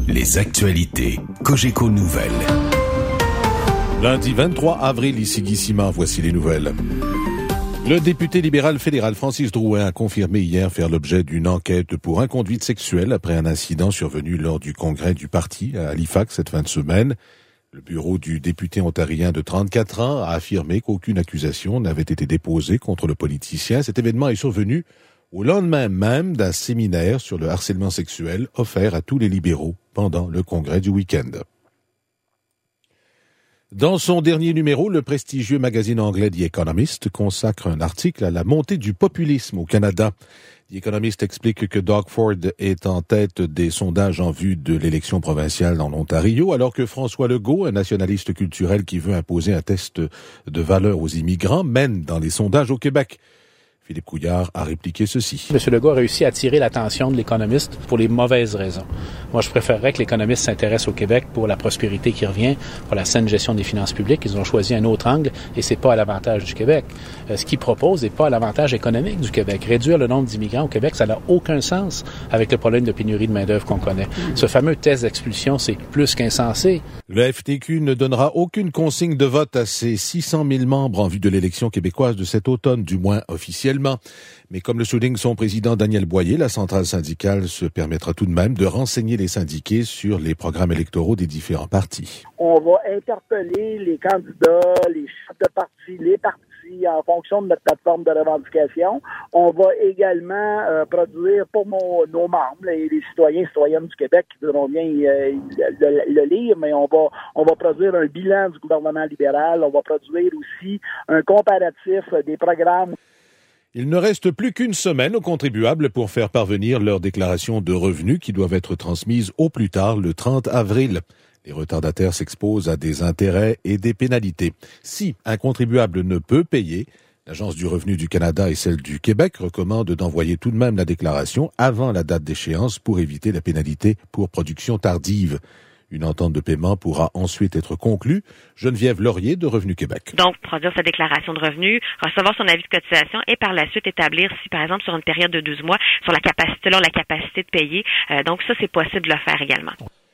Les actualités Cogeco Nouvelles. Lundi 23 avril, ici Guy Simard, voici les nouvelles. Le député libéral fédéral Francis Drouin a confirmé hier faire l'objet d'une enquête pour inconduite sexuelle après un incident survenu lors du congrès du parti à Halifax cette fin de semaine. Le bureau du député ontarien de 34 ans a affirmé qu'aucune accusation n'avait été déposée contre le politicien. Cet événement est survenu au lendemain même d'un séminaire sur le harcèlement sexuel offert à tous les libéraux pendant le congrès du week-end. Dans son dernier numéro, le prestigieux magazine anglais The Economist consacre un article à la montée du populisme au Canada. The Economist explique que Doug Ford est en tête des sondages en vue de l'élection provinciale en Ontario, alors que François Legault, un nationaliste culturel qui veut imposer un test de valeur aux immigrants, mène dans les sondages au Québec. Philippe Couillard a répliqué ceci. M. Legault a réussi à attirer l'attention de l'économiste pour les mauvaises raisons. Moi, je préférerais que l'économiste s'intéresse au Québec pour la prospérité qui revient, pour la saine gestion des finances publiques. Ils ont choisi un autre angle et c'est pas à l'avantage du Québec. Ce qu'ils proposent n'est pas à l'avantage économique du Québec. Réduire le nombre d'immigrants au Québec, ça n'a aucun sens avec le problème de pénurie de main-d'œuvre qu'on connaît. Ce fameux test d'expulsion, c'est plus qu'insensé. Le FTQ ne donnera aucune consigne de vote à ses 600 000 membres en vue de l'élection québécoise de cet automne, du moins officiellement. Mais comme le souligne son président Daniel Boyer, la centrale syndicale se permettra tout de même de renseigner les syndiqués sur les programmes électoraux des différents partis. On va interpeller les candidats, les chefs de parti, les partis en fonction de notre plateforme de revendication. On va également produire pour nos membres et les citoyens et citoyennes du Québec qui voudront bien le lire, mais on va produire un bilan du gouvernement libéral. On va produire aussi un comparatif des programmes. Il ne reste plus qu'une semaine aux contribuables pour faire parvenir leur déclaration de revenus qui doivent être transmises au plus tard le 30 avril. Les retardataires s'exposent à des intérêts et des pénalités. Si un contribuable ne peut payer, l'Agence du revenu du Canada et celle du Québec recommandent d'envoyer tout de même la déclaration avant la date d'échéance pour éviter la pénalité pour production tardive. Une entente de paiement pourra ensuite être conclue. Geneviève Laurier de Revenu Québec. Donc, produire sa déclaration de revenus, recevoir son avis de cotisation et par la suite établir si, par exemple, sur une période de 12 mois, selon la capacité de payer. Donc, ça, c'est possible de le faire également.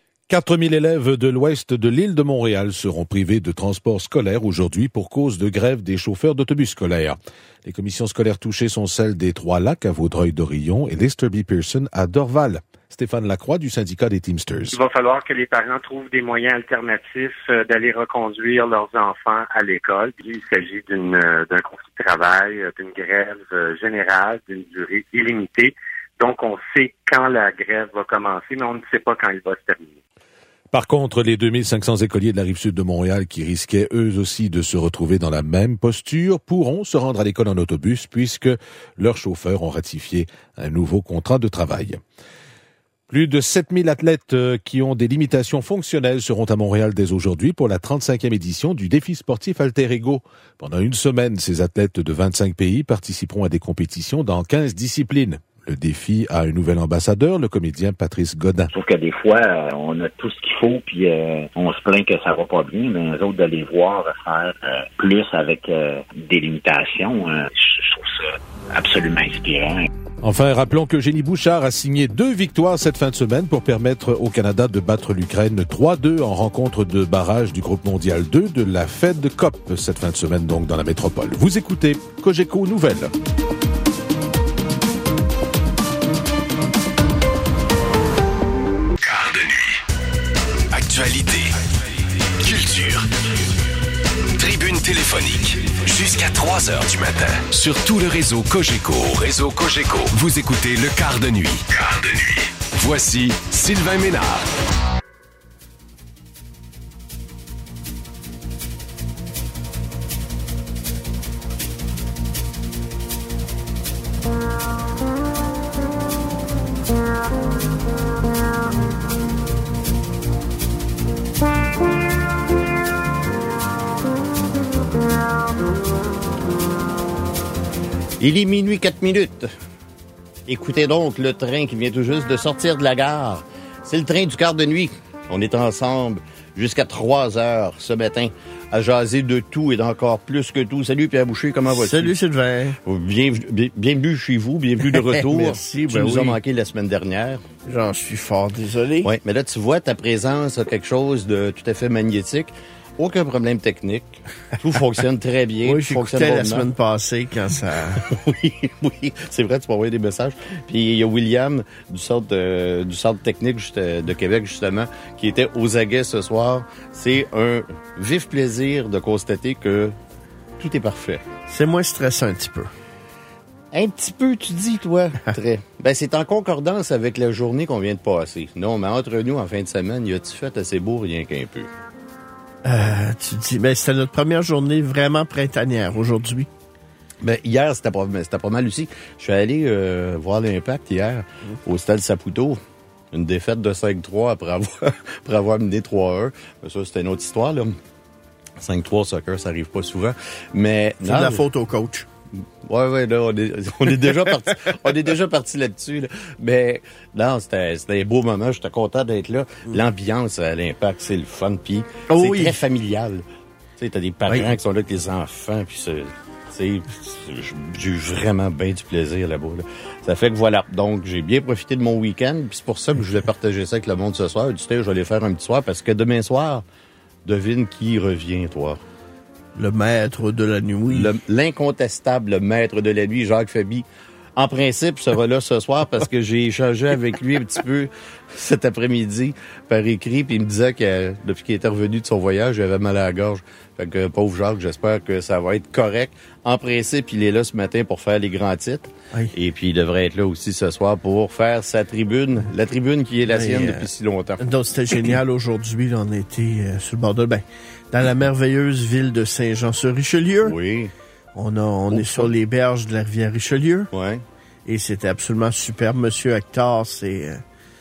4 000 élèves de l'ouest de l'île de Montréal seront privés de transport scolaire aujourd'hui pour cause de grève des chauffeurs d'autobus scolaires. Les commissions scolaires touchées sont celles des Trois-Lacs à Vaudreuil-Dorion et Lister B. Pearson à Dorval. Stéphane Lacroix du syndicat des Teamsters. Il va falloir que les parents trouvent des moyens alternatifs d'aller reconduire leurs enfants à l'école. Il s'agit d'un conflit de travail, d'une grève générale, d'une durée illimitée. Donc, on sait quand la grève va commencer, mais on ne sait pas quand elle va se terminer. Par contre, les 2500 écoliers de la Rive-Sud de Montréal qui risquaient eux aussi de se retrouver dans la même posture pourront se rendre à l'école en autobus puisque leurs chauffeurs ont ratifié un nouveau contrat de travail. Plus de 7000 athlètes qui ont des limitations fonctionnelles seront à Montréal dès aujourd'hui pour la 35e édition du défi sportif Alter Ego. Pendant une semaine, ces athlètes de 25 pays participeront à des compétitions dans 15 disciplines. Le défi a un nouvel ambassadeur, le comédien Patrice Godin. Je trouve que des fois, on a tout ce qu'il faut, puis on se plaint que ça va pas bien, mais les autres, de les voir faire plus avec des limitations, je trouve ça absolument inspirant. Enfin, rappelons que Génie Bouchard a signé 2 victoires cette fin de semaine pour permettre au Canada de battre l'Ukraine 3-2 en rencontre de barrage du groupe mondial 2 de la Fed Cup cette fin de semaine, donc dans la métropole. Vous écoutez Cogeco Nouvelles. Quart de nuit. Actualité. Culture. Tribune téléphonique. Jusqu'à 3 heures du matin. Sur tout le réseau Cogeco. Vous écoutez le Quart de nuit. Quart de nuit. Voici Sylvain Ménard. Il est minuit 4 minutes. Écoutez donc le train qui vient tout juste de sortir de la gare. C'est le train du quart de nuit. On est ensemble jusqu'à 3 heures ce matin à jaser de tout et d'encore plus que tout. Salut Pierre Boucher, comment vas-tu? Salut Sylvain. Bienvenue chez vous, bienvenue de retour. Merci. Tu nous as manqué la semaine dernière. J'en suis fort désolé. Oui, mais là, tu vois, ta présence a quelque chose de tout à fait magnétique. Aucun problème technique. Tout fonctionne très bien. Oui, j'écoutais la semaine passée quand ça... oui, c'est vrai, tu m'as envoyé des messages. Puis il y a William du centre technique de Québec, justement, qui était aux aguets ce soir. C'est un vif plaisir de constater que tout est parfait. C'est moins stressant un petit peu. Un petit peu, tu dis, toi. Très. Ben, c'est en concordance avec la journée qu'on vient de passer. Non, mais entre nous, en fin de semaine, y a-tu fait assez beau, rien qu'un peu? Tu dis, ben, c'était notre première journée vraiment printanière aujourd'hui. Ben, hier, c'était pas mal aussi. Je suis allé voir l'Impact hier au Stade Saputo. Une défaite de 5-3 après avoir mené 3-1. Ben, ça, c'était une autre histoire, là. 5-3 soccer, ça arrive pas souvent. Mais c'est de la faute au coach. Ouais, là, on est déjà parti, on est déjà parti là-dessus, là. Mais, non, c'était un beau moment, j'étais content d'être là. L'ambiance à l'Impact, c'est le fun, puis c'est très familial. Tu sais, t'as des parents qui sont là avec les enfants, puis j'ai eu vraiment bien du plaisir là-bas, là. Ça fait que voilà. Donc, j'ai bien profité de mon week-end, puis c'est pour ça que je voulais partager ça avec le monde ce soir. Tu sais, je vais aller faire un petit soir, parce que demain soir, devine qui revient, toi? Le maître de la nuit. L'incontestable maître de la nuit, Jacques Faby. En principe, sera là ce soir parce que j'ai échangé avec lui un petit peu cet après-midi par écrit, puis il me disait que depuis qu'il était revenu de son voyage, il avait mal à la gorge. Fait que, pauvre Jacques, j'espère que ça va être correct. En principe, il est là ce matin pour faire les grands titres. Oui. Et puis, il devrait être là aussi ce soir pour faire sa tribune, la tribune qui est la sienne depuis si longtemps. Donc, c'était génial aujourd'hui. Là, on était sur le bord de... dans la merveilleuse ville de Saint-Jean-sur-Richelieu. Oui. On est sur les berges de la rivière Richelieu. Ouais. Et c'était absolument superbe. Monsieur Hector s'est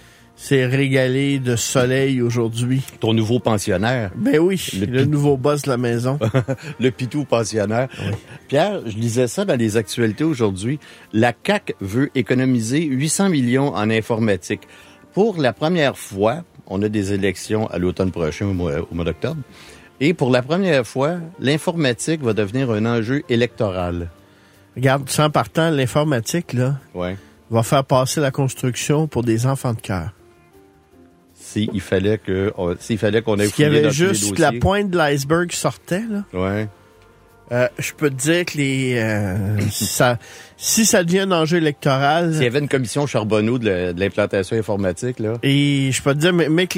régalé de soleil aujourd'hui. Ton nouveau pensionnaire. Ben oui, le nouveau boss de la maison. Le pitou pensionnaire. Oui. Pierre, je lisais ça dans les actualités aujourd'hui. La CAQ veut économiser 800 millions en informatique. Pour la première fois, on a des élections à l'automne prochain, au mois d'octobre. Et pour la première fois, l'informatique va devenir un enjeu électoral. Regarde, sans partant, l'informatique, là, va faire passer la construction pour des enfants de cœur. S'il fallait qu'on ait fouillé dans tous les dossiers. S'il y avait juste la pointe de l'iceberg sortait, là. Ouais. Je peux te dire que si ça devient un enjeu électoral... S'il y avait une commission Charbonneau de l'implantation informatique, là. Et je peux te dire,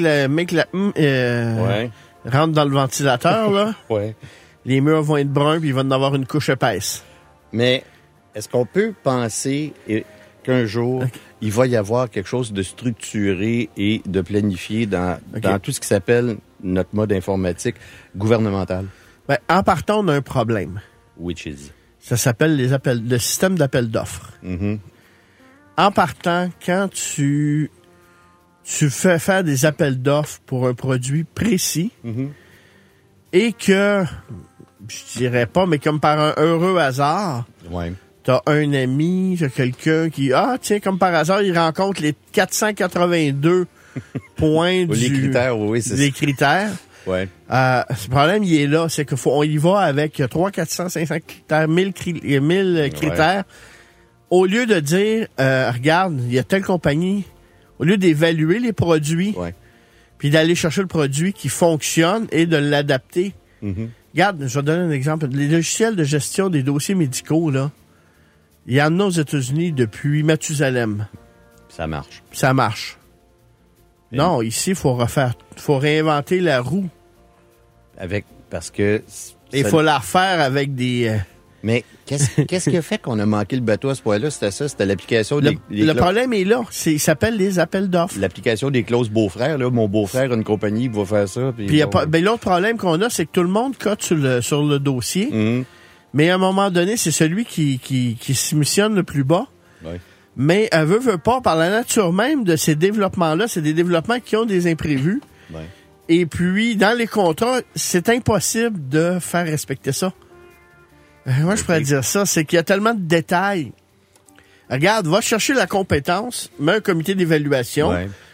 rentre dans le ventilateur, là. Ouais. Les murs vont être bruns, puis il va en avoir une couche épaisse. Mais est-ce qu'on peut penser qu'un jour, il va y avoir quelque chose de structuré et de planifié dans tout ce qui s'appelle notre mode informatique gouvernemental? Ben, en partant, on a un problème. Which is? Ça s'appelle le système d'appel d'offres. Mm-hmm. En partant, quand tu fais faire des appels d'offres pour un produit précis et que, je dirais pas, mais comme par un heureux hasard, t'as un ami, t'as quelqu'un qui, tiens, comme par hasard, il rencontre les 482 points les critères, c'est les critères. Ouais. Ce problème, il est là, c'est qu'on y va avec 300, 400, 500 critères, 1000 critères. Au lieu de dire, regarde, il y a telle compagnie, au lieu d'évaluer les produits, puis d'aller chercher le produit qui fonctionne et de l'adapter. Mm-hmm. Regarde, je vais te donner un exemple. Les logiciels de gestion des dossiers médicaux, là, il y en a aux États-Unis depuis Mathusalem. Ça marche. Ça marche. Et non, ici, il faut réinventer la roue. Parce que... Il faut la refaire avec des... Mais qu'est-ce qui a fait qu'on a manqué le bateau à ce point-là? C'était l'application des... Le problème est là. Il s'appelle les appels d'offres. L'application des clauses beaux-frères, là. Mon beau-frère a une compagnie qui va faire ça. Puis l'autre problème qu'on a, c'est que tout le monde cote sur le dossier. Mm-hmm. Mais à un moment donné, c'est celui qui s'émissionne le plus bas. Ouais. Mais elle veut pas, par la nature même de ces développements-là, c'est des développements qui ont des imprévus. Ouais. Et puis, dans les contrats, c'est impossible de faire respecter ça. Moi, je pourrais dire ça, c'est qu'il y a tellement de détails. Regarde, va chercher la compétence, mets un comité d'évaluation,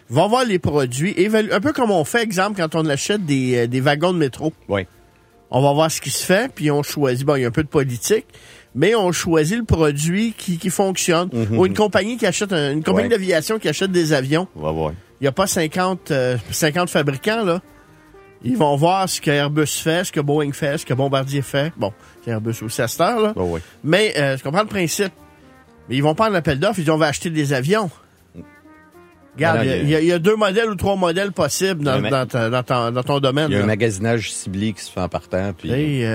va voir les produits, évalue, un peu comme on fait, exemple, quand on achète des wagons de métro. Oui. On va voir ce qui se fait, puis on choisit, bon, il y a un peu de politique, mais on choisit le produit qui fonctionne. Ou une compagnie qui achète, une compagnie d'aviation qui achète des avions. On va voir. Il n'y a pas 50 fabricants, là. Ils vont voir ce que Airbus fait, ce que Boeing fait, ce que Bombardier fait. Bon, c'est Airbus aussi à cette heure, là. Oui. Mais, je comprends le principe. Mais ils vont prendre l'appel d'offres, ils disent, on va acheter des avions. Regarde, il y a 2 modèles ou 3 modèles possibles dans ton domaine. Il y a là. un magasinage ciblé qui se fait en partant. Puis,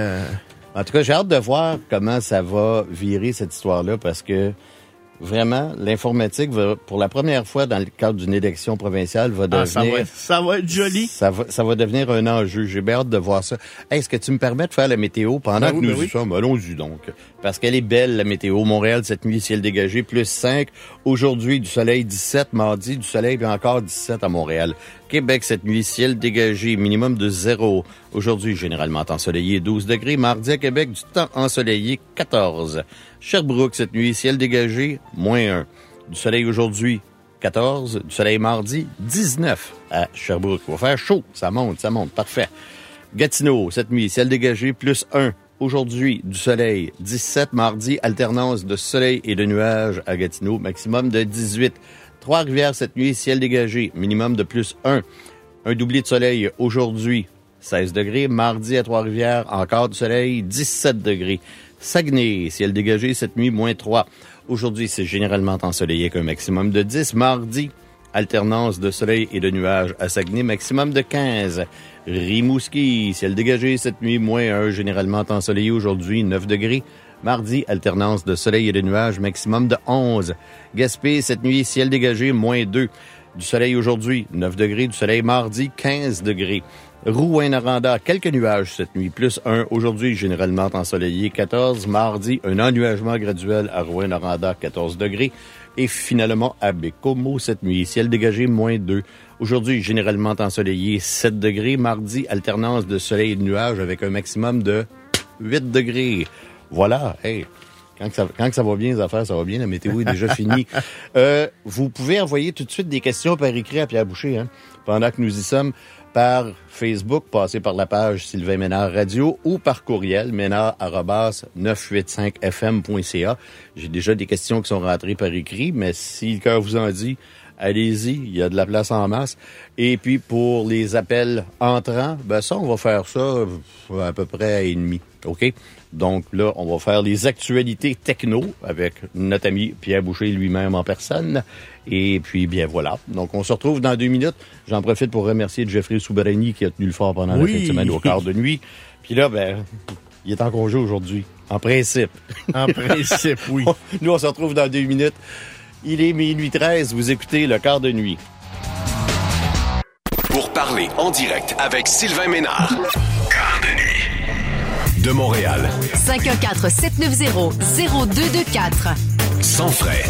en tout cas, j'ai hâte de voir comment ça va virer, cette histoire-là, parce que vraiment, l'informatique va, pour la première fois dans le cadre d'une élection provinciale, va devenir... ça va être joli. Ça va devenir un enjeu. J'ai bien hâte de voir ça. Hey, est-ce que tu me permets de faire la météo pendant que nous y sommes? Allons-y donc. Parce qu'elle est belle, la météo. Montréal, cette nuit, ciel dégagé, plus 5. Aujourd'hui, du soleil 17. Mardi, du soleil, puis encore 17 à Montréal. Québec, cette nuit, ciel dégagé, minimum de 0. Aujourd'hui, généralement ensoleillé, 12 degrés. Mardi, à Québec, du temps ensoleillé, 14. Sherbrooke, cette nuit, ciel dégagé, moins 1. Du soleil aujourd'hui, 14. Du soleil mardi, 19 à Sherbrooke. Il va faire chaud. Ça monte. Parfait. Gatineau, cette nuit, ciel dégagé, plus 1. Aujourd'hui, du soleil, 17. Mardi, alternance de soleil et de nuages à Gatineau, maximum de 18. Trois-Rivières, cette nuit, ciel dégagé, minimum de plus 1. Un doublé de soleil aujourd'hui, 16 degrés. Mardi, à Trois-Rivières, encore du soleil, 17 degrés. Saguenay, ciel dégagé, cette nuit, moins 3. Aujourd'hui, c'est généralement ensoleillé avec un maximum de 10. Mardi, alternance de soleil et de nuages à Saguenay, maximum de 15. Rimouski, ciel dégagé, cette nuit, moins 1. Généralement ensoleillé aujourd'hui, 9 degrés. Mardi, alternance de soleil et de nuages, maximum de 11. Gaspé, cette nuit, ciel dégagé, moins 2. Du soleil aujourd'hui, 9 degrés. Du soleil mardi, 15 degrés. Rouyn-Noranda, quelques nuages cette nuit, plus 1. Aujourd'hui, généralement ensoleillé, 14. Mardi, un ennuagement graduel à Rouyn-Noranda, 14 degrés. Et finalement, à Bécomo, cette nuit, ciel dégagé, moins 2. Aujourd'hui, généralement ensoleillé, 7 degrés. Mardi, alternance de soleil et de nuages avec un maximum de 8 degrés. Voilà, hey, quand ça va bien, les affaires, ça va bien, la météo est déjà finie. Vous pouvez envoyer tout de suite des questions par écrit à Pierre Boucher, pendant que nous y sommes, par Facebook, passez par la page Sylvain Ménard Radio ou par courriel, ménard@985fm.ca. J'ai déjà des questions qui sont rentrées par écrit, mais si le cœur vous en dit, allez-y, il y a de la place en masse. Et puis, pour les appels entrants, ça, on va faire ça à peu près à 1h30, OK? Donc là, on va faire les actualités techno avec notre ami Pierre Boucher lui-même en personne. Et puis, bien voilà. Donc, on se retrouve dans 2 minutes. J'en profite pour remercier Jeffrey Soubrani qui a tenu le fort pendant la fin de semaine au quart de nuit. Puis là, il est en congé aujourd'hui. En principe. En principe, oui. Nous, on se retrouve dans 2 minutes. Il est 12h13. Vous écoutez le quart de nuit. Pour parler en direct avec Sylvain Ménard. Quart de nuit. De Montréal. 514-790-0224. Sans frais.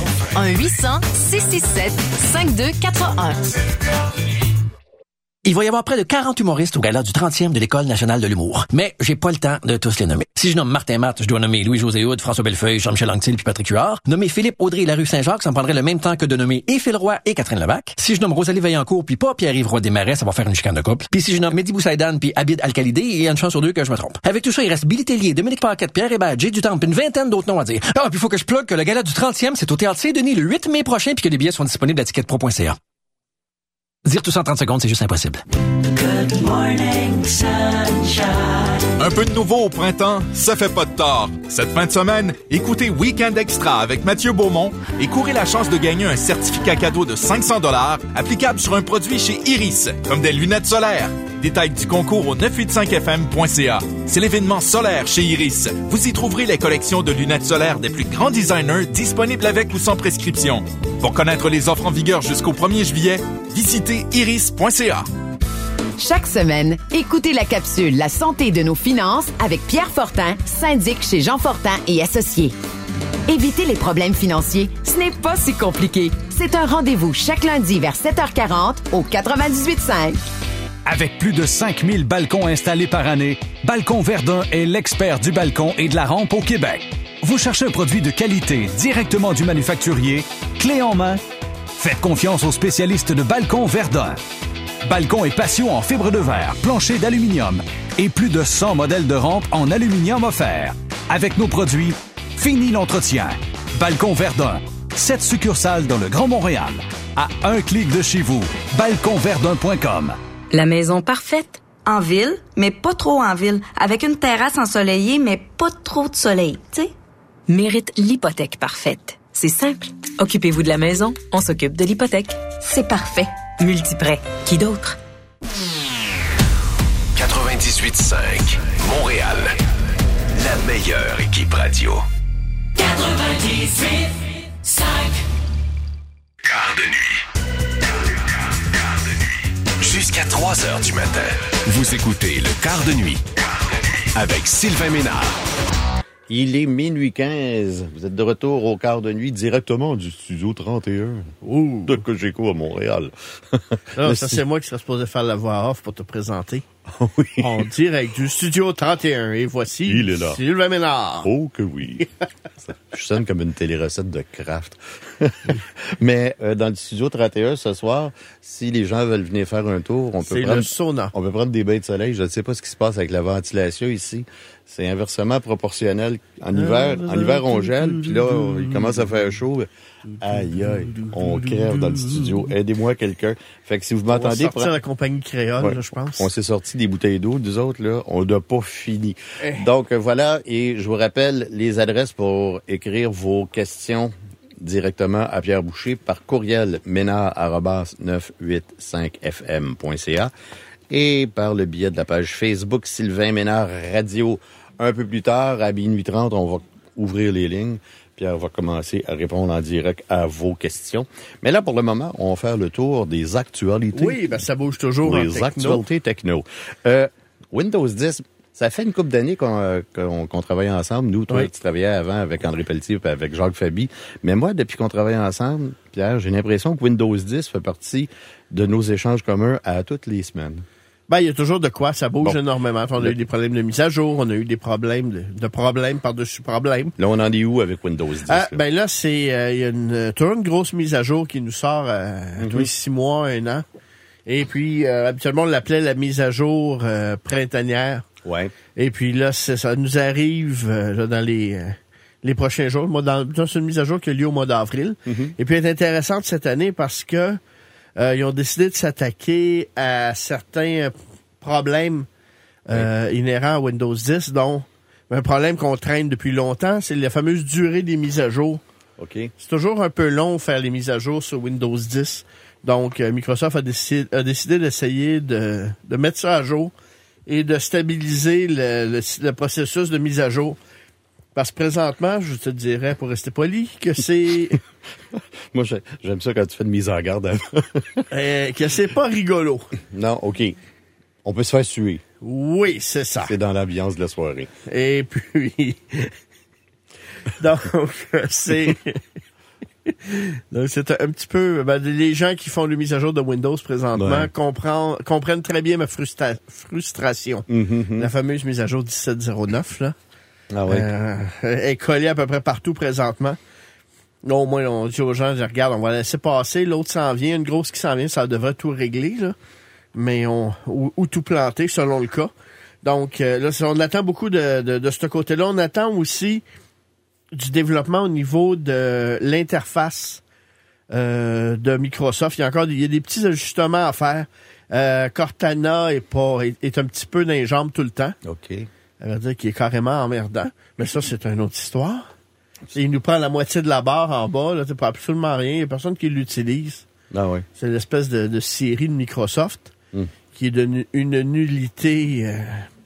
1-800-667-5241. Il va y avoir près de 40 humoristes au gala du 30e de l'École nationale de l'humour. Mais j'ai pas le temps de tous les nommer. Si je nomme Martin Matt, je dois nommer Louis-José Hood, François Bellefeuille, Jean-Michel Anctil puis Patrick Huard. Nommer Philippe Audrey et la rue Saint-Jacques, ça me prendrait le même temps que de nommer et Phil Roy et Catherine Levac. Si je nomme Rosalie Vaillancourt puis pas Pierre-Yves Roy Desmarais, ça va faire une chicane de couple. Puis si je nomme Mehdi Boussaïdan puis Abid Al-Khalidé, il y a une chance sur 2 que je me trompe. Avec tout ça, il reste Billy Tellier, Dominique Paquette, Pierre Hébert, Jay Dutemps puis une vingtaine d'autres noms à dire. Ah, puis il faut que je plug que le gala du 30e, c'est au Théâtre Saint-Denis le 8 mai prochain puis que les billets sont disponibles à ticketpro.ca. Dire tout ça en 30 secondes, c'est juste impossible. Good morning, sunshine. Un peu de nouveau au printemps, ça fait pas de tort. Cette fin de semaine, écoutez Week-end Extra avec Mathieu Beaumont et courez la chance de gagner un certificat cadeau de 500$ applicable sur un produit chez Iris, comme des lunettes solaires. Détails du concours au 985fm.ca. C'est l'événement solaire chez Iris. Vous y trouverez les collections de lunettes solaires des plus grands designers disponibles avec ou sans prescription. Pour connaître les offres en vigueur jusqu'au 1er juillet, visitez iris.ca. Chaque semaine, écoutez la capsule La santé de nos finances avec Pierre Fortin, syndic chez Jean Fortin et Associés. Évitez les problèmes financiers, ce n'est pas si compliqué. C'est un rendez-vous chaque lundi vers 7h40 au 98.5. Avec plus de 5000 balcons installés par année, Balcon Verdun est l'expert du balcon et de la rampe au Québec. Vous cherchez un produit de qualité directement du manufacturier, clé en main? Faites confiance aux spécialistes de Balcon Verdun. Balcon et patio en fibre de verre, plancher d'aluminium et plus de 100 modèles de rampes en aluminium offerts. Avec nos produits, fini l'entretien. Balcon Verdun, 7 succursales dans le Grand Montréal. À un clic de chez vous, balconverdun.com. La maison parfaite. En ville, mais pas trop en ville. Avec une terrasse ensoleillée, mais pas trop de soleil, tu sais. Mérite l'hypothèque parfaite. C'est simple. Occupez-vous de la maison, on s'occupe de l'hypothèque. C'est parfait. Multiprêt. Qui d'autre? 98.5, Montréal. La meilleure équipe radio. 98.5. Quart de nuit. Jusqu'à 3 heures du matin. Vous écoutez le Quart de nuit avec Sylvain Ménard. Il est minuit 15. Vous êtes de retour au Quart de nuit directement du studio 31 de Cogeco à Montréal. Non, ça, c'est moi qui serais supposé faire la voix off pour te présenter. Oui. En direct du studio 31. Et voici Il est là. Sylvain Ménard. Oh que oui. Je sonne comme une télé-recette de Kraft. Mais dans le studio 31 ce soir, si les gens veulent venir faire un tour, on peut prendre le sauna. On peut prendre des bains de soleil. Je ne sais pas ce qui se passe avec la ventilation ici. C'est inversement proportionnel. En hiver, on gèle, puis là, il commence à faire chaud. Aïe, aïe, on crève dans le studio. Aidez-moi quelqu'un. Fait que si vous m'entendez... On va sortir la compagnie créole, ouais, là, je pense. On s'est sorti des bouteilles d'eau, nous autres, là. On n'a pas fini. Donc, voilà. Et je vous rappelle les adresses pour écrire vos questions directement à Pierre Boucher par courriel ménard@985fm.ca et par le biais de la page Facebook Sylvain Ménard Radio. Un peu plus tard, à minuit 30, on va ouvrir les lignes. Pierre va commencer à répondre en direct à vos questions. Mais là, pour le moment, on va faire le tour des actualités. Oui, ben ça bouge toujours. Les actualités techno. Windows 10, ça fait une couple d'années qu'on travaille ensemble. Nous, toi, tu travaillais avant avec André Pelletier et avec Jacques Faby. Mais moi, depuis qu'on travaille ensemble, Pierre, j'ai l'impression que Windows 10 fait partie de nos échanges communs à toutes les semaines. Ben, il y a toujours de quoi, ça bouge énormément. On a eu des problèmes de mise à jour, on a eu des problèmes de problèmes par-dessus problèmes. Là, on en est où avec Windows 10? Ben là, c'est il y a toujours une grosse mise à jour qui nous sort tous les 6 mois, 1 an. Et puis, habituellement, on l'appelait la mise à jour printanière. Ouais. Et puis là, ça nous arrive là, dans les prochains jours. C'est une mise à jour qui a lieu au mois d'avril. Et puis, elle est intéressante cette année parce que ils ont décidé de s'attaquer à certains problèmes inhérents à Windows 10, dont un problème qu'on traîne depuis longtemps, c'est la fameuse durée des mises à jour. Okay. C'est toujours un peu long faire les mises à jour sur Windows 10. Donc, Microsoft a décidé d'essayer de mettre ça à jour et de stabiliser le processus de mise à jour. Parce que présentement, je te dirais, pour rester poli, que c'est... Moi, j'aime ça quand tu fais une mise en garde. que c'est pas rigolo. Non, OK. On peut se faire suer. Oui, c'est ça. C'est dans l'ambiance de la soirée. Et puis... Donc, c'est... Donc, c'est un petit peu... les gens qui font les mises à jour de Windows présentement comprennent très bien ma frustration. La fameuse mise à jour 1709, là. Ah oui. Est collée à peu près partout présentement. Là, au moins, on dit aux gens, regarde, on va laisser passer, l'autre s'en vient, une grosse qui s'en vient, ça devrait tout régler, là. Mais ou tout planter, selon le cas. Donc, là, on attend beaucoup de ce côté-là. On attend aussi du développement au niveau de l'interface de Microsoft. Il y a des petits ajustements à faire. Cortana est un petit peu dans les jambes tout le temps. OK. Ça veut dire qu'il est carrément emmerdant. Mais ça, c'est une autre histoire. Il nous prend la moitié de la barre en bas, là, pour absolument rien. Il n'y a personne qui l'utilise. Ah oui. C'est l'espèce de série de Microsoft qui est une nullité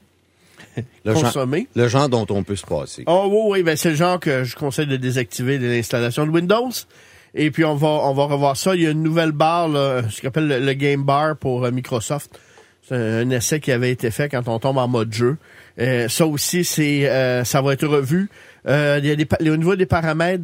consommée. Le genre dont on peut se passer. Oh oui, c'est le genre que je conseille de désactiver de l'installation de Windows. Et puis on va revoir ça. Il y a une nouvelle barre, là, ce qu'on appelle le Game Bar pour Microsoft. C'est un essai qui avait été fait quand on tombe en mode jeu. Ça aussi, ça va être revu. Il y a au niveau des paramètres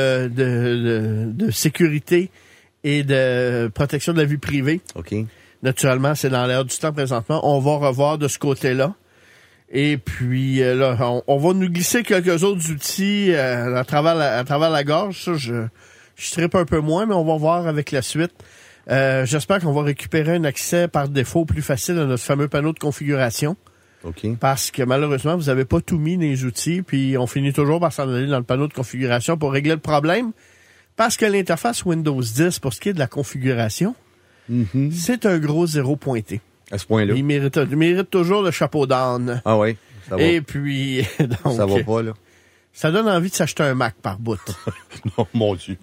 de sécurité et de protection de la vie privée. OK. Naturellement, c'est dans l'air du temps présentement. On va revoir de ce côté-là. Et puis là, on va nous glisser quelques autres outils à travers la gorge. Ça, je trippe un peu moins, mais on va voir avec la suite. J'espère qu'on va récupérer un accès par défaut plus facile à notre fameux panneau de configuration. OK. Parce que malheureusement, vous n'avez pas tout mis dans les outils, puis on finit toujours par s'en aller dans le panneau de configuration pour régler le problème. Parce que l'interface Windows 10, pour ce qui est de la configuration, c'est un gros zéro pointé. À ce point-là. Il mérite toujours le chapeau d'âne. Ah oui, ça va. Et puis, donc, ça va pas, là. Ça donne envie de s'acheter un Mac par bout. Non, mon Dieu.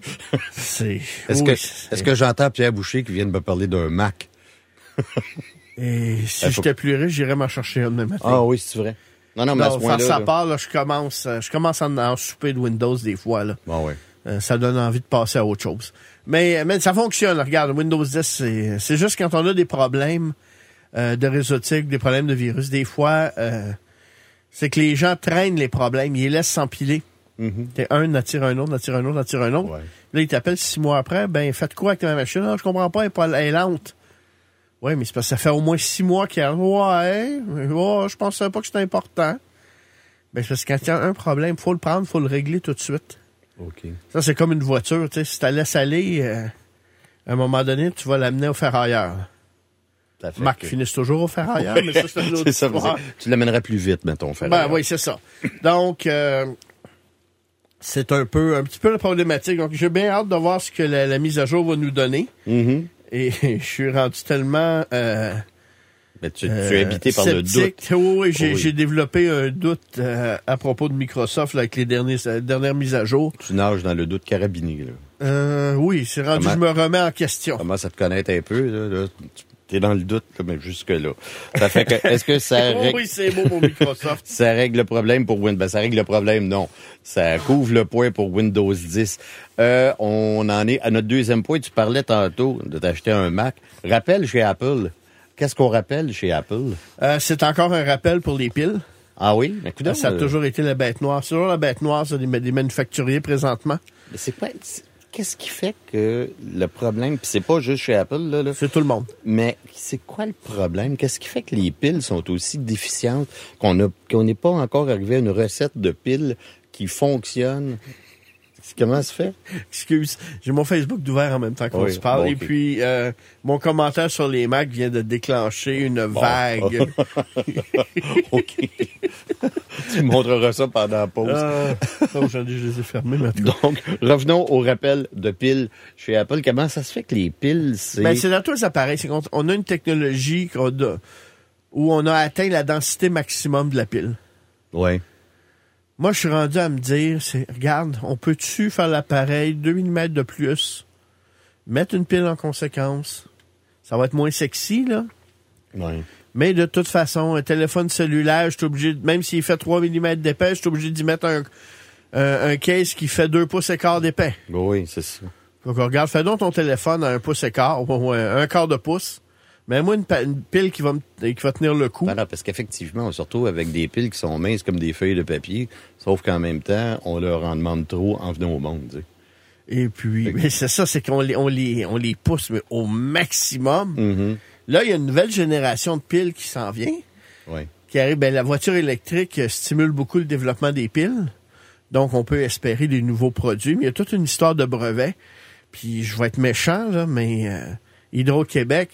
Est-ce que j'entends Pierre Boucher qui vient de me parler d'un Mac? Et si j'étais plus riche, j'irais m'en chercher un demain matin. Ah oui, c'est vrai. Non, mais à ce point-là... Ça part, là, je commence à en souper de Windows des fois, là. Ah oui. Ça donne envie de passer à autre chose. Mais ça fonctionne. Regarde, Windows 10, c'est juste quand on a des problèmes de réseautique, des problèmes de virus, des fois... c'est que les gens traînent les problèmes, ils les laissent s'empiler. Un attire un autre, attire un autre, attire un autre. Ouais. Là, ils t'appellent 6 mois après, faites quoi avec ma machine? Non, je comprends pas, elle est lente. Oui, mais c'est parce que ça fait au moins 6 mois qu'il y a... je pensais pas que c'était important. C'est parce que quand il y a un problème, faut le prendre, faut le régler tout de suite. OK. Ça, c'est comme une voiture, tu sais, si tu la laisses aller, à un moment donné, tu vas l'amener au ferrailleur. Mac finissent toujours au ferrailleur, mais ça, c'est une autre histoire. Tu l'amènerais plus vite, mettons, au ferrailleur. Oui, c'est ça. Donc, c'est un petit peu la problématique. Donc, j'ai bien hâte de voir ce que la mise à jour va nous donner. Et je suis rendu tellement... tu es habité par le doute. Oui, j'ai développé un doute à propos de Microsoft là, avec les dernières mises à jour. Tu nages dans le doute carabiné, là. Oui, c'est rendu, je me remets en question. Commence à te connaître un peu, là. T'es dans le doute, là, mais jusque-là. Ça fait que, est-ce que ça règle... Oui, c'est beau pour Microsoft. Ça règle le problème pour Windows. Ça règle le problème, non. Ça couvre le point pour Windows 10. On en est à notre deuxième point. Tu parlais tantôt de t'acheter un Mac. Rappel chez Apple. Qu'est-ce qu'on rappelle chez Apple? C'est encore un rappel pour les piles. Ah oui? Écoute, ça a toujours été la bête noire. C'est toujours la bête noire, c'est des manufacturiers présentement. Mais c'est pas... Qu'est-ce qui fait que le problème, puis c'est pas juste chez Apple, là. C'est tout le monde. Mais c'est quoi le problème? Qu'est-ce qui fait que les piles sont aussi déficientes qu'on n'est pas encore arrivé à une recette de piles qui fonctionne? Comment ça se fait? Excuse, j'ai mon Facebook d'ouvert en même temps qu'on se parle. Bon, okay. Et puis, mon commentaire sur les Macs vient de déclencher une vague. OK. Tu montreras ça pendant la pause. Je les ai fermés maintenant. Donc, revenons au rappel de piles chez Apple. Comment ça se fait que les piles, c'est... c'est dans tous les appareils. C'est qu'on a une technologie où on a atteint la densité maximum de la pile. Oui. Moi, je suis rendu à me dire, regarde, on peut-tu faire l'appareil 2 mm de plus, mettre une pile en conséquence? Ça va être moins sexy, là. Oui. Mais de toute façon, un téléphone cellulaire, je suis obligé, même s'il fait 3 mm d'épais, je suis obligé d'y mettre un case qui fait 2 pouces et quart d'épais. Oui, c'est ça. Donc, regarde, fais donc ton téléphone à 1 pouce et quart, ou un quart de pouce. Mais moi, une pile qui va tenir le coup. Non, parce qu'effectivement, on se retrouve avec des piles qui sont minces comme des feuilles de papier, sauf qu'en même temps, on leur en demande trop en venant au monde. Tu sais. Et puis, mais c'est ça, c'est qu'on les pousse mais au maximum. Mm-hmm. Là, il y a une nouvelle génération de piles qui s'en vient. Oui. Qui arrive. La voiture électrique stimule beaucoup le développement des piles. Donc, on peut espérer des nouveaux produits. Mais il y a toute une histoire de brevets. Puis, je vais être méchant, là, mais... Hydro-Québec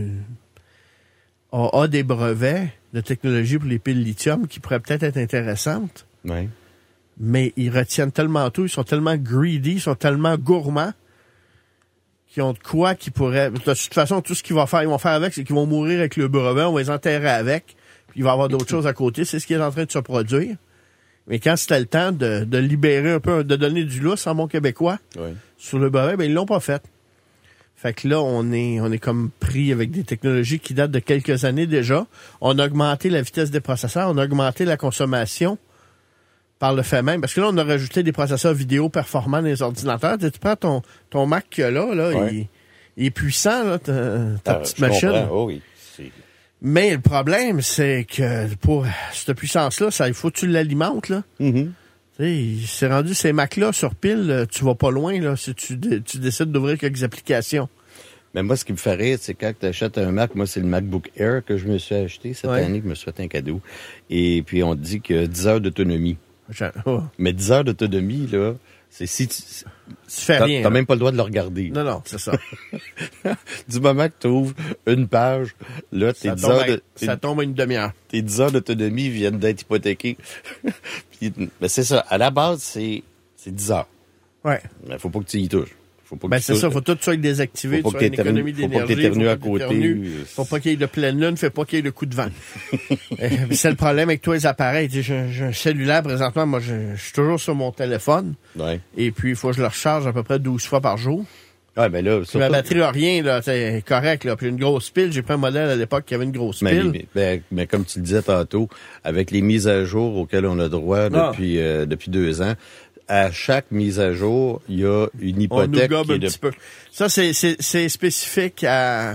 a des brevets de technologie pour les piles lithium qui pourraient peut-être être intéressantes. Oui. Mais ils retiennent tellement tout, ils sont tellement greedy, ils sont tellement gourmands qu'ils ont de quoi qui pourrait... De toute façon, tout ce qu'ils vont faire avec, c'est qu'ils vont mourir avec le brevet, on va les enterrer avec, puis il va y avoir d'autres choses à côté. C'est ce qui est en train de se produire. Mais quand c'était le temps de libérer un peu, de donner du lousse en bon québécois sur le brevet, ils l'ont pas fait. Fait que là, on est comme pris avec des technologies qui datent de quelques années déjà. On a augmenté la vitesse des processeurs, on a augmenté la consommation par le fait même. Parce que là, on a rajouté des processeurs vidéo performants dans les ordinateurs. Tu prends ton Mac là, il est puissant, là, ta petite machine. Oh oui. Mais le problème, c'est que pour cette puissance-là, il faut que tu l'alimentes, là. Mm-hmm. C'est rendu ces Macs-là sur pile, tu vas pas loin là si tu décides d'ouvrir quelques applications. Mais moi, ce qui me fait rire, c'est quand tu achètes un Mac, moi, c'est le MacBook Air que je me suis acheté cette année, que je me suis fait un cadeau. Et puis, on dit que 10 heures d'autonomie. Mais 10 heures d'autonomie, là, C'est si tu fais rien. T'as même pas le droit de le regarder. Non, c'est ça. Du moment que tu ouvres une page, là, ça tombe à une demi-heure. Tes 10 heures d'autonomie viennent d'être hypothéquées. Puis, ben c'est ça. À la base, c'est 10 heures. Ouais. Mais faut pas que tu y touches. C'est ça, faut tout ça être désactivé, faut tu as une économie d'énergie. Faut pas que t'éternues à côté. Faut pas qu'il y ait de pleine lune, faut pas qu'il y ait de coup de vent. C'est le problème avec tous les appareils. J'ai un cellulaire présentement, moi je suis toujours sur mon téléphone. Ouais. Et puis il faut que je le recharge à peu près 12 fois par jour. Ouais, ben là, ma batterie a rien, là, c'est correct, là. Puis une grosse pile, j'ai pris un modèle à l'époque qui avait une grosse pile. Mais comme tu le disais tantôt, avec les mises à jour auxquelles on a droit depuis 2 ans, à chaque mise à jour, il y a une hypothèque. On nous gobe un petit peu. Ça, c'est spécifique à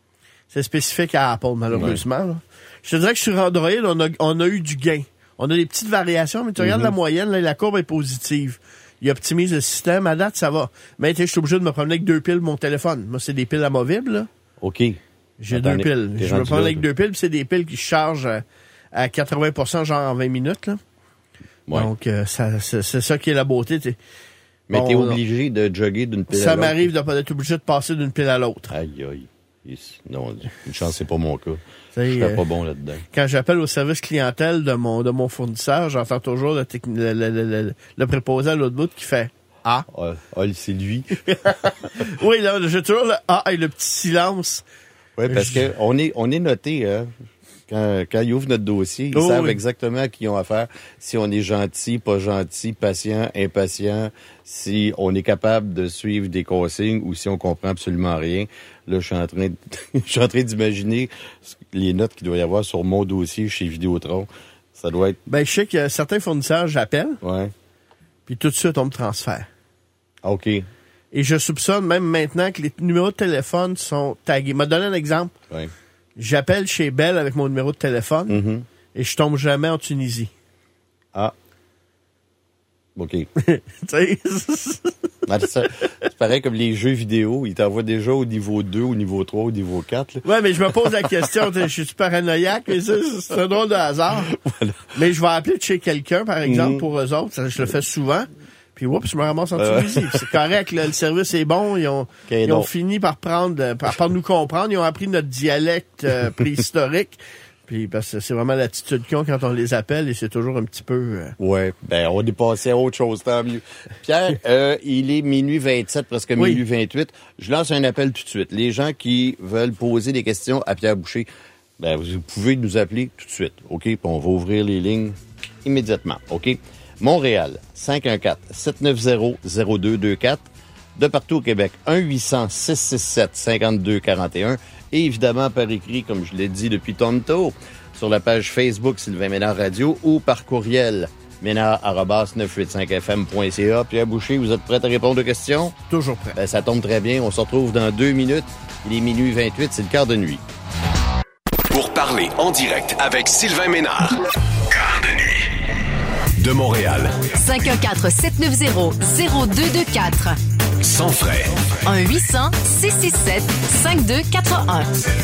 Apple, malheureusement. Ouais. Je te dirais que sur Android, on a eu du gain. On a des petites variations, mais tu regardes la moyenne, là, la courbe est positive. Il optimise le système. À date, ça va. Mais je suis obligé de me promener avec 2 piles mon téléphone. Moi, c'est des piles amovibles, là. OK. J'ai 2 piles. Je me promène avec 2 piles, puis c'est des piles qui chargent à 80%, genre en 20 minutes, là. Ouais. Donc, c'est ça qui est la beauté. Mais t'es obligé de jogger d'une pile à l'autre. Ça m'arrive d'être obligé de passer d'une pile à l'autre. Aïe. Non, une chance, c'est pas mon cas. Je serais pas bon là-dedans. Quand j'appelle au service clientèle de mon fournisseur, j'entends toujours le préposé à l'autre bout qui fait « Ah ». C'est lui. Oui, là, j'ai toujours le « Ah » et le petit silence. Oui, parce que on est noté, hein. Quand ils ouvrent notre dossier, ils savent exactement à qui ils ont affaire. Si on est gentil, pas gentil, patient, impatient, si on est capable de suivre des consignes ou si on comprend absolument rien. Là, je suis en train d'imaginer les notes qu'il doit y avoir sur mon dossier chez Vidéotron. Ça doit être... Ben, je sais que certains fournisseurs, j'appelle. Ouais. Puis tout de suite, on me transfère. OK. Et je soupçonne même maintenant que les numéros de téléphone sont tagués. Il m'a donné un exemple. Ouais. J'appelle chez Bell avec mon numéro de téléphone et je tombe jamais en Tunisie. Ah. OK. C'est pareil comme les jeux vidéo. Ils t'envoient déjà au niveau 2, au niveau 3, au niveau 4. Là. Ouais, mais je me pose la question. Je suis paranoïaque, mais c'est un drôle de hasard. Voilà. Mais je vais appeler de chez quelqu'un, par exemple, pour eux autres. Je le fais souvent. Puis, oups, je me ramasse en Tunisie. C'est correct, là, le service est bon. Ils ont fini par nous comprendre. Ils ont appris notre dialecte préhistorique. Puis, parce que c'est vraiment l'attitude qu'ils ont quand on les appelle et c'est toujours un petit peu... Ouais, ben, on est passé à autre chose, tant mieux. Pierre, il est minuit 27, presque minuit 28. Je lance un appel tout de suite. Les gens qui veulent poser des questions à Pierre Boucher, ben, vous pouvez nous appeler tout de suite, OK? Puis on va ouvrir les lignes immédiatement, OK? Montréal, 514-790-0224. De partout au Québec, 1-800-667-5241. Et évidemment, par écrit, comme je l'ai dit depuis tantôt, sur la page Facebook Sylvain Ménard Radio ou par courriel ménard@985fm.ca. Pierre Boucher, vous êtes prêt à répondre aux questions? Toujours prêt. Ben, ça tombe très bien. On se retrouve dans 2 minutes. Il est minuit 28, c'est le quart de nuit. Pour parler en direct avec Sylvain Ménard. Quart de nuit. De Montréal. 514-790-0224. Sans frais. 1-800-667-5241.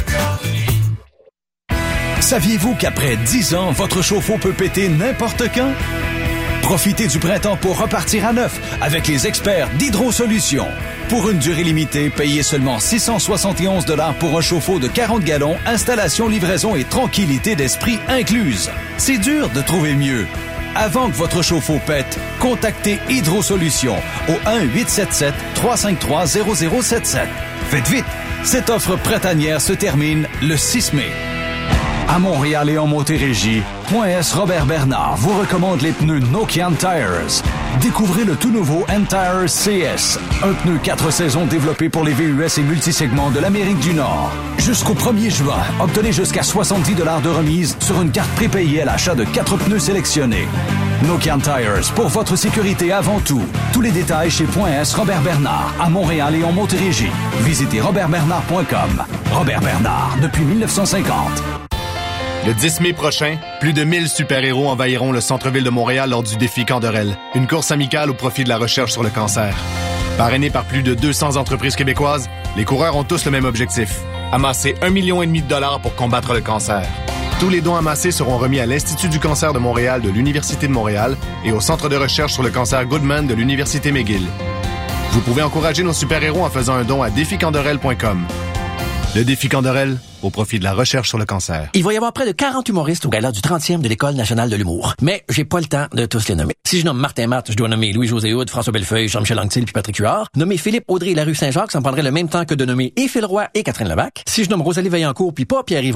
Saviez-vous qu'après 10 ans, votre chauffe-eau peut péter n'importe quand? Profitez du printemps pour repartir à neuf avec les experts d'Hydro-Solutions. Pour une durée limitée, payez seulement 671 $ pour un chauffe-eau de 40 gallons, installation, livraison et tranquillité d'esprit incluse. C'est dur de trouver mieux. Avant que votre chauffe-eau pète, contactez Hydro-Solutions au 1-877-353-0077. Faites vite, cette offre printanière se termine le 6 mai. À Montréal et en Montérégie, .S Robert Bernard vous recommande les pneus Nokian Tires. Découvrez le tout nouveau N-Tires CS, un pneu 4 saisons développé pour les VUS et multisegments de l'Amérique du Nord. Jusqu'au 1er juin, obtenez jusqu'à 70 $ de remise sur une carte prépayée à l'achat de 4 pneus sélectionnés. Nokian Tires, pour votre sécurité avant tout. Tous les détails chez .S Robert Bernard, à Montréal et en Montérégie. Visitez robertbernard.com. Robert Bernard, depuis 1950. Le 10 mai prochain, plus de 1000 super-héros envahiront le centre-ville de Montréal lors du défi Canderel, une course amicale au profit de la recherche sur le cancer. Parrainé par plus de 200 entreprises québécoises, les coureurs ont tous le même objectif, amasser 1,5 million de dollars pour combattre le cancer. Tous les dons amassés seront remis à l'Institut du cancer de Montréal de l'Université de Montréal et au Centre de recherche sur le cancer Goodman de l'Université McGill. Vous pouvez encourager nos super-héros en faisant un don à défiscanderel.com. Le Défi Canderel, au profit de la recherche sur le cancer. Il va y avoir près de 40 humoristes au gala du 30e de l'École nationale de l'humour. Mais j'ai pas le temps de tous les nommer. Si je nomme Martin Matt, je dois nommer Louis-José Hood, François Bellefeuille, Jean-Michel Anctil puis Patrick Huard. Nommer Philippe Audrey et Larue Saint-Jacques, ça me prendrait le même temps que de nommer et Phil Roy et Catherine Levac. Si je nomme Rosalie Vaillancourt puis pas Pierre-Yves